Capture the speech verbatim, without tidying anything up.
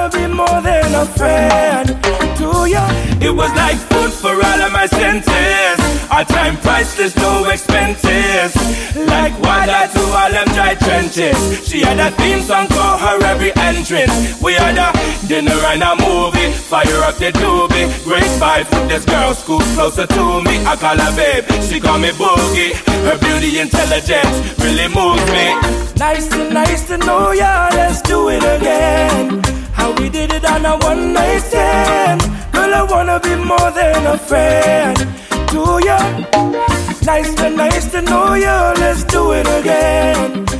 wanna be more than a friend to you. It was like food for all of my senses. Our time priceless, no expenses. Like water to all them dry trenches. She had a theme song for her every entrance. We had a dinner and a movie. Fire up the doobie. Great vibe with this girl, school closer to me. I call her babe, she call me Boogie. Her beauty, intelligence really moves me. Nice to nice to know ya, let's do it again. How we did it on a one night stand. Girl, I wanna be more than a friend to ya. Nice to nice to know ya, let's do it again.